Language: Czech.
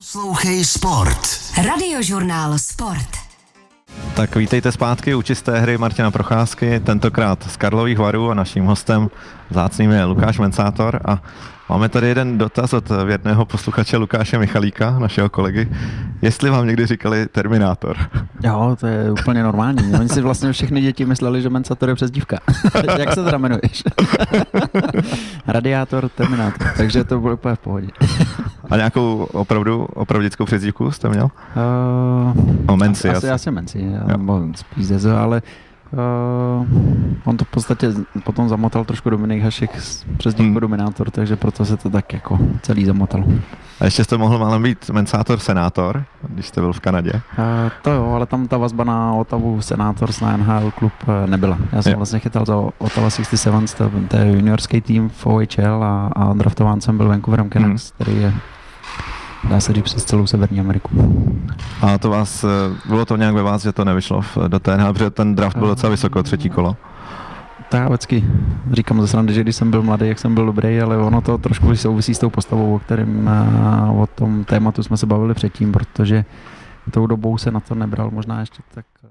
Poslouchej Sport. Radiožurnál Sport. Tak vítejte zpátky u čisté hry Martina Procházky, tentokrát z Karlových Varů a naším hostem vzácným je Lukáš Mencátor a máme tady jeden dotaz od věrného posluchače Lukáše Michalíka, našeho kolegy. Jestli vám někdy říkali Terminátor? Jo, to je úplně normální. Oni si vlastně všechny děti mysleli, že Mencátor je přezdívka. Jak se teda jmenuješ? Radiátor, Terminátor. Takže to bylo úplně v pohodě. A nějakou opravdickou přezdívku jste měl? Menci. Asi Menci, spíš Zezo, ale on to v podstatě potom zamotal trošku Dominik Hašek přes dílku Dominátor, takže proto se to tak jako celý zamotal. A ještě jste mohl málem být Mencátor Senátor, když jste byl v Kanadě? To jo, ale tam ta vazba na Ottawu Senators na NHL klub nebyla. Já jsem vlastně chytal za Ottawa 67, to je juniorský tým v OHL a draftován jsem byl Vancouverem Canucks, který je, dá se říct, přes celou Severní Ameriku. A to bylo to nějak ve vás, že to nevyšlo do té NHL, protože ten draft byl docela vysoko, 3. kolo? Tak vždycky říkám ze srandy, že když jsem byl mladý, jak jsem byl dobrý, ale ono to trošku souvisí s tou postavou, o tom tématu jsme se bavili předtím, protože tou dobou se na to nebral možná ještě tak